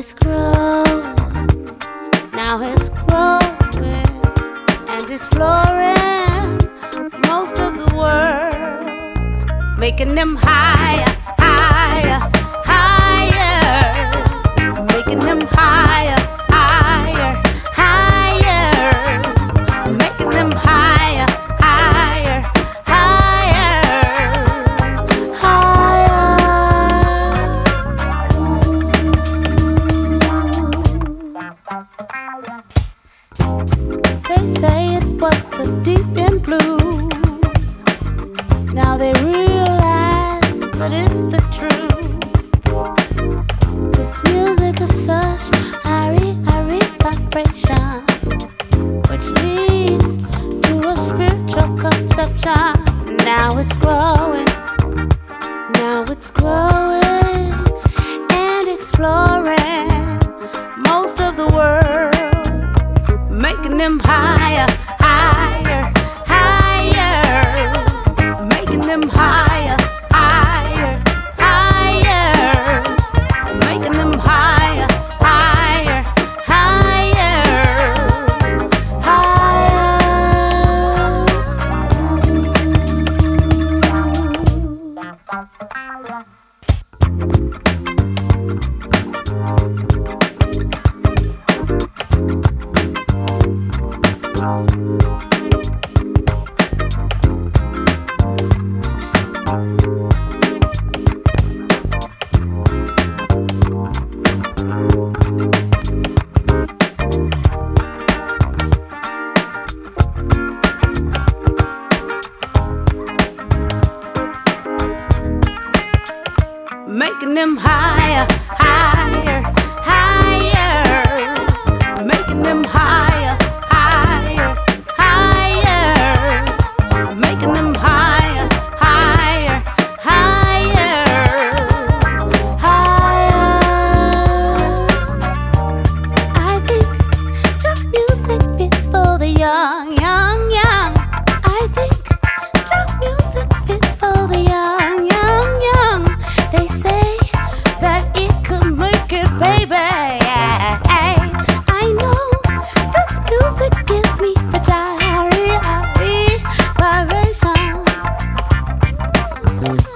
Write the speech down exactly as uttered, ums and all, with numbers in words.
it's growing, now it's growing, and it's flooring most of the world, making them higher, higher, higher, making them higher, higher, higher, making them higher, higher, higher, higher. They say it was the deep in blues. Now they realize that it's the truth. This music is such airy, airy vibration, which leads to a spiritual conception. Now it's growing, now it's growing and exploring most of the world, making them higher, higher, higher, making them higher, higher, higher, making them higher, higher, higher, higher. Making them higher, higher, higher, making them higher, higher, higher, making them higher, higher, higher, higher. I think jump music fits for the young, young, young. I think jump music fits for the young, young, young. They say that it could make it, baby. I know this music gives me the diary vibration.